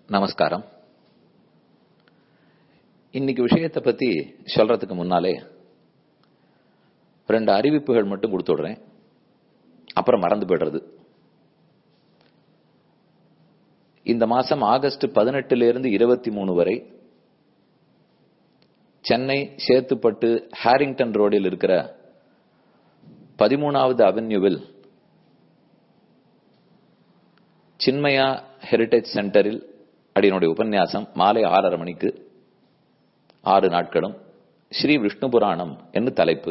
நமஸ்காரம். இன்னைக்கு விஷயத்தை பத்தி சொல்றதுக்கு முன்னாலே 2 அறிவிப்புகள் மட்டும் கொடுத்துடுறேன், அப்புறம் மறந்து போயிடுறது. இந்த மாசம் ஆகஸ்ட் 18 23 வரை சென்னை சேத்துப்பட்டு ஹாரிங்டன் ரோடில் இருக்கிற 13வது அவென்யூவில் சின்மயா ஹெரிடேஜ் சென்டரில் அடியனுடைய உபன்யாசம் மாலை 6:30 மணிக்கு 6 நாட்களும் ஸ்ரீ விஷ்ணு புராணம் என்று தலைப்பு.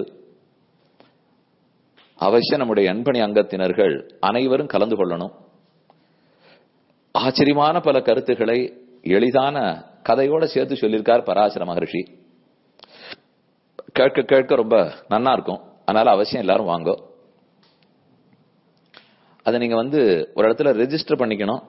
அவசியம் நம்முடைய எண்பணி அங்கத்தினர்கள் அனைவரும் கலந்து கொள்ளணும். ஆச்சரியமான பல கருத்துக்களை எளிதான கதையோட சேர்த்து சொல்லியிருக்கார் பராசர மகர்ஷி. கேட்க கேட்க ரொம்ப நன்னா இருக்கும். அதனால அவசியம் எல்லாரும் வாங்க. அதை நீங்க ஒரு இடத்துல ரெஜிஸ்டர் பண்ணிக்கணும்.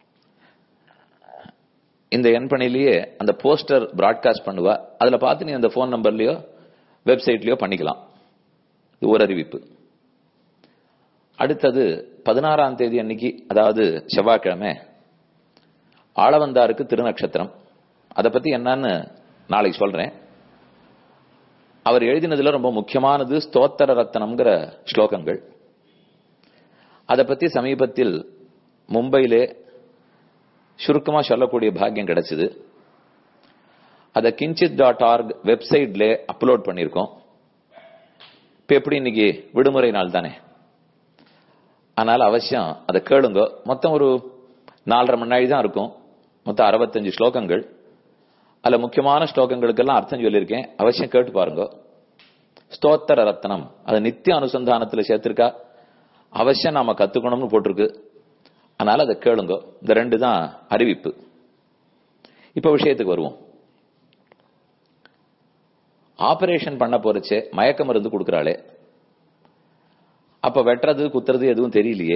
இந்த எண்பணிலேயே அந்த போஸ்டர் பிராட்காஸ்ட் பண்ணுவா, அதுல பார்த்து நீ அந்த போன் நம்பர்லயோ வெப்சைட்லயோ பண்ணிக்கலாம். இது ஒரு அறிவிப்பு. அடுத்தது 16ஆம் தேதி அன்னைக்கு, அதாவது செவ்வாய்க்கிழமை, ஆளவந்தாருக்கு திருநக்ஷத்திரம். அதை பத்தி என்னன்னு நாளைக்கு சொல்றேன். அவர் எழுதினதுல ரொம்ப முக்கியமானது ஸ்தோத்திர ரத்னம்ங்கிற ஸ்லோகங்கள். அதை பத்தி சமீபத்தில் மும்பையிலே சுருக்கமா சொல்லக்கூடிய பாக்கியம் கிடைச்சது. அதை kinchit.org வெப்சைட்ல அப்லோட் பண்ணிருக்கோம். இப்ப எப்படி இன்னைக்கு விடுமுறை நாள் தானே, அதனால அவசியம் அதை கேளுங்க. மொத்தம் ஒரு 4.5 மணி நேரம் தான் இருக்கும். மொத்தம் 65 ஸ்லோகங்கள். அதுல முக்கியமான ஸ்லோகங்களுக்கெல்லாம் அர்த்தம் சொல்லியிருக்கேன். அவசியம் கேட்டு பாருங்க. ஸ்தோத்திர ரத்னம் அது நித்திய அனுசந்தானத்துல சேர்த்திருக்கா. அவசியம் நாம கத்துக்கணும்னு போட்டிருக்கு. அதனால அதை கேளுங்க. இந்த 2 தான் அறிவிப்பு. இப்ப விஷயத்துக்கு வருவோம். ஆபரேஷன் பண்ண போறச்சே மயக்க மருந்து கொடுக்கறாளே, அப்ப வெட்டுறது குத்துறது எதுவும் தெரியலையே,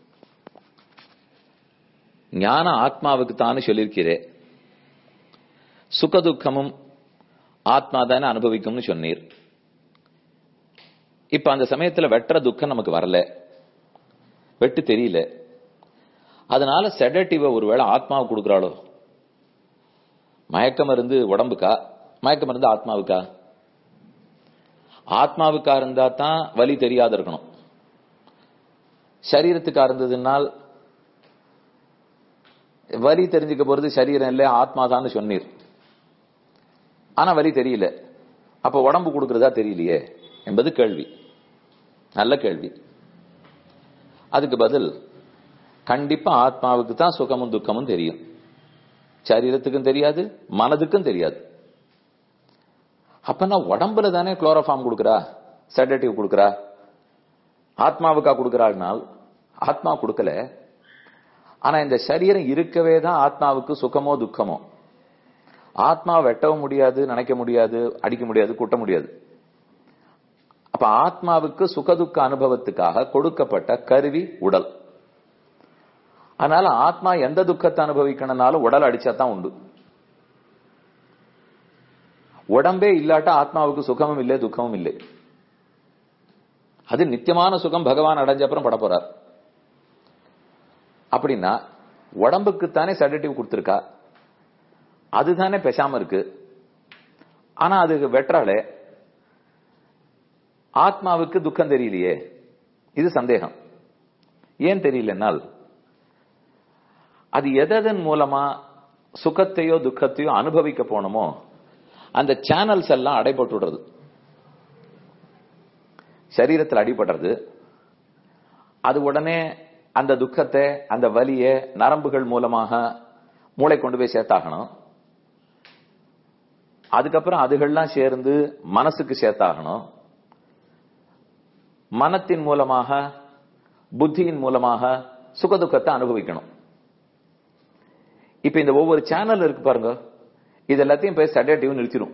ஞான ஆத்மாவுக்கு தானே சொல்லியிருக்கிறே, சுகதுக்கமும் ஆத்மா தானே அனுபவிக்கும்னு சொன்னீர். இப்ப அந்த சமயத்துல வெட்டுற துக்கம் நமக்கு வரல, வெட்டு தெரியல. அதனால செடட்டிவ ஒருவேளை ஆத்மாவுக்கு கொடுக்கறாளோ? மயக்க மருந்து உடம்புக்கா, மயக்க மருந்து ஆத்மாவுக்கா? ஆத்மாவுக்கா இருந்தா தான் வலி தெரியாத இருக்கணும். சரீரத்துக்கா இருந்ததுனால் வலி தெரிஞ்சுக்க போறது சரீரம் இல்ல, ஆத்மாதான்னு சொன்னீர். ஆனா வலி தெரியல. அப்ப உடம்பு கொடுக்கறதா தெரியலையே என்பது கேள்வி. நல்ல கேள்வி. அதுக்கு பதில், கண்டிப்பா ஆத்மாவுக்கு தான் சுகமும் துக்கமும் தெரியும். சரீரத்துக்கும் தெரியாது, மனதுக்கும் தெரியாது. அப்ப நான் உடம்புல தானே குளோரோஃபார்ம் கொடுக்கறா, செடேட்டிவ் கொடுக்கறா, ஆத்மாவுக்கா கொடுக்கறாள்? ஆத்மா கொடுக்கல. ஆனா இந்த சரீரம் இருக்கவே தான் ஆத்மாவுக்கு சுகமோ துக்கமோ. ஆத்மா வெட்டவும் முடியாது, நினைக்க முடியாது, அடிக்க முடியாது, கூட்ட முடியாது. அப்ப ஆத்மாவுக்கு சுகதுக்க அனுபவத்துக்காக கொடுக்கப்பட்ட கருவி உடல். அதனால ஆத்மா எந்த துக்கத்தை அனுபவிக்கணும்னாலும் உடல் அடிச்சா தான் உண்டு. உடம்பே இல்லாட்டா ஆத்மாவுக்கு சுகமும் இல்லை, துக்கமும் இல்லை. அது நித்தியமான சுகம் பகவான் அடைஞ்ச அப்புறம் பட போறார். அப்படின்னா உடம்புக்குத்தானே செடேட்டிவ் கொடுத்திருக்கா, அதுதானே பேசாம இருக்கு. ஆனா அதுக்கு வெற்றாலே ஆத்மாவுக்கு துக்கம் தெரியலையே, இது சந்தேகம். ஏன் தெரியலனால், அது எதன் மூலமா சுகத்தையோ துக்கத்தையோ அனுபவிக்க போனோமோ அந்த சேனல்ஸ் எல்லாம் அடைபட்டுடுறது. சரீரத்தில் அடிபடுறது, அது உடனே அந்த துக்கத்தை, அந்த வலியை நரம்புகள் மூலமாக மூளை கொண்டு போய் சேர்த்தாகணும். அதுக்கப்புறம் அதுகள்லாம் சேர்ந்து மனசுக்கு சேர்த்தாகணும். மனத்தின் மூலமாக, புத்தியின் மூலமாக சுகதுக்கத்தை அனுபவிக்கணும். இப்ப இந்த ஒவ்வொரு சேனல் இருக்கு பாருங்க, இது எல்லாத்தையும் போய் செடேட்டிவ் நிறுத்திடும்.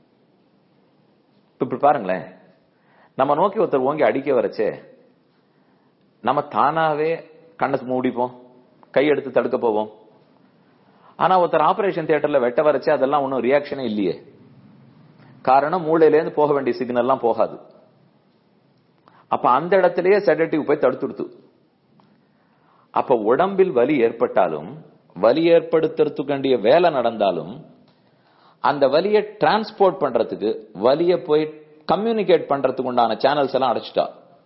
இப்ப பாருங்களேன், நம்ம நோக்கி ஒருத்தர் ஓங்கி அடிக்க வரச்சே நம்ம தானாவே கண்ணை மூடிப்போம், கையெடுத்து தடுக்க போவோம். ஆனா ஒருத்தர் ஆபரேஷன் தியேட்டர்ல வெட்ட வரச்சே அதெல்லாம் ஒன்னும் ரியாக்ஷனே இல்லையே. காரணம், மூளையில இருந்து போக வேண்டிய சிக்னல் எல்லாம் போகாது. அப்ப அந்த இடத்திலேயே செடேட்டிவ் போய் தடுத்துடுத்து. அப்ப உடம்பில் வலி ஏற்பட்டாலும் வலி ஏற்படுத்துறதுக்கு வேண்டிய வேலை நடந்தாலும் அந்த வலியை டிரான்ஸ்போர்ட் பண்றதுக்கு, வலியை போய் கம்யூனிகேட் பண்றதுக்கு உண்டான சேனல்ஸ் எல்லாம் அடைச்சிட்டா.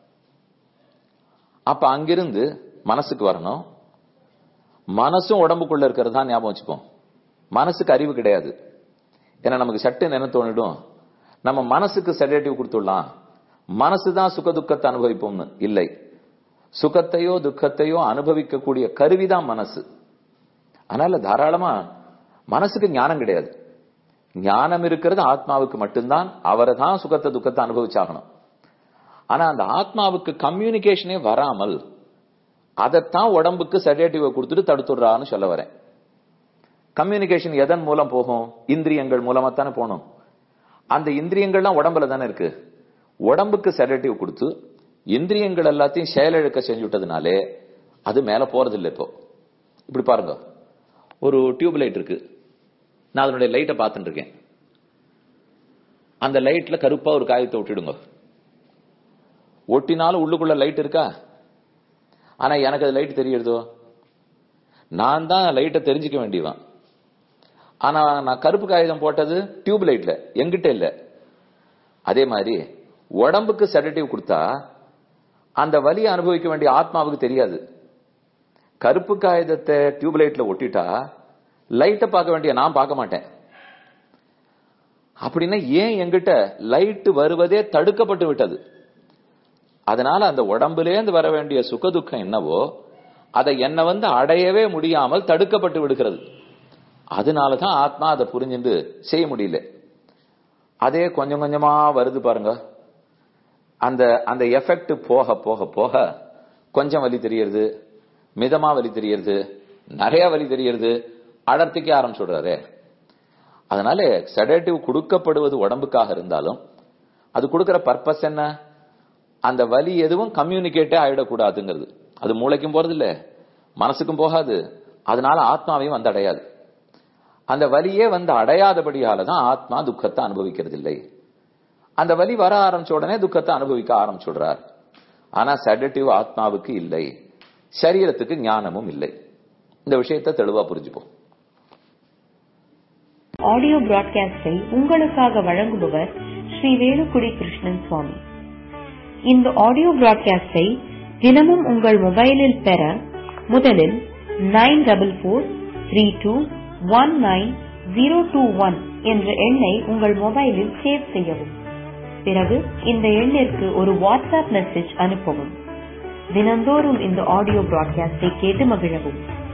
அப்ப அங்கிருந்து மனசுக்கு வரணும். மனசும் உடம்புக்குள்ள இருக்கிறது தான் ஞாபகம் வச்சுப்போம். மனசுக்கு அறிவு கிடையாது. ஏன்னா நமக்கு சட்டுன்னு என்ன தோணிடும், நம்ம மனசுக்கு செடேட்டிவ் கொடுத்துடலாம், மனசுதான் சுக துக்கத்தை அனுபவிப்போம்னு. இல்லை, சுகத்தையோ துக்கத்தையோ அனுபவிக்கக்கூடிய கருவிதான் மனசு. அதனால தாராளமா மனசுக்கு ஞானம் கிடையாது. ஞானம் இருக்கிறது ஆத்மாவுக்கு மட்டும்தான். அவரை தான் சுகத்தை துக்கத்தை அனுபவிச்சாகணும். ஆனா அந்த ஆத்மாவுக்கு கம்யூனிகேஷனே வராமல் அதைத்தான் உடம்புக்கு செடேட்டிவ் கொடுத்துட்டு தடுத்துடுறான்னு சொல்ல வரேன். கம்யூனிகேஷன் எதன் மூலம் போகும்? இந்திரியங்கள் மூலமா தானே போகணும். அந்த இந்திரியங்கள்லாம் உடம்புல தானே இருக்கு. உடம்புக்கு செடேட்டிவ் கொடுத்து இந்திரியங்கள் எல்லாத்தையும் செயலிழக்க செஞ்சுட்டதுனாலே அது மேல போறது இல்லை. இப்போ இப்படி பாருங்க, ஒரு டியூப் லைட் இருக்கு, நான் அதனுடைய லைட்டை பார்த்துட்டு இருக்கேன். அந்த லைட்ல கருப்பா ஒரு காயத்தை ஒட்டிடுங்க. ஒட்டினாலும் உள்ளுக்குள்ள லைட் இருக்கா? ஆனா எனக்கு அது லைட் தெரியறதோ? நான் தான் லைட்டை தெரிஞ்சுக்க வேண்டியவன். ஆனா நான் கருப்பு காகிதம் போட்டது டியூப் லைட்ல, எங்கிட்ட இல்ல. அதே மாதிரி உடம்புக்கு செடேட்டிவ் கொடுத்தா அந்த வலியை அனுபவிக்க வேண்டிய ஆத்மாவுக்கு தெரியாது. கருப்பு காகிதத்தை டியூப் லைட்ல ஒட்டிட்டா லைட்டை பார்க்க வேண்டிய நான் பார்க்க மாட்டேன். அப்படின்னா ஏன் என்கிட்ட லைட் வருவதே தடுக்கப்பட்டு விட்டது. அதனால அந்த உடம்புலேருந்து வர வேண்டிய சுகதுக்கம் என்னவோ அதை என்ன அடையவே முடியாமல் தடுக்கப்பட்டு விடுகிறது. அதனாலதான் ஆத்மா அதை புரிஞ்சுட்டு செய்ய முடியல. அதே கொஞ்சம் கொஞ்சமா வருது பாருங்க. அந்த அந்த எஃபெக்ட் போக போக போக கொஞ்சம் வலி தெரியறது, மிதமா வலி தெரியறது, நிறைய வலி தெரியறது, அடர்த்திக்க ஆரம்பிச்சுடுறாரு. அதனால செடேட்டிவ் கொடுக்கப்படுவது உடம்புக்காக இருந்தாலும் அது கொடுக்கிற பர்பஸ் என்ன? அந்த வலி எதுவும் கம்யூனிகேட்டே ஆயிடக்கூடாதுங்கிறது. அது மூளைக்கும் போறது இல்ல, மனசுக்கும் போகாது, அதனால ஆத்மாவையும் அடையாது. அந்த வலியே அடையாதபடியாலதான் ஆத்மா துக்கத்தை அனுபவிக்கிறது இல்லை. அந்த வலி வர ஆரம்பிச்ச உடனே துக்கத்தை அனுபவிக்க ஆரம்பிச்சுடுறார். ஆனா செடேட்டிவ் ஆத்மாவுக்கு இல்லை, சரீரத்துக்கு ஞானமும் இல்லை. இந்த விஷயத்தை தெளிவா புரிஞ்சுப்போம். ஆடியோ பிராட்காஸ்டை உங்களுக்காக வழங்குபவர் ஸ்ரீ வேலுக்குடி கிருஷ்ணன் சுவாமி. இந்த ஆடியோ பிராட்காஸ்டை தினமும் உங்கள் மொபைலில் பெற முதலில் 9443219021 என்ற எண்ணை உங்கள் மொபைலில் சேவ் செய்யவும். பிறகு இந்த எண்ணிற்கு ஒரு வாட்ஸ்அப் மெசேஜ் அனுப்பவும். தினந்தோறும் இந்த ஆடியோ பிராட்காஸ்டை கேட்டு மகிழவும்.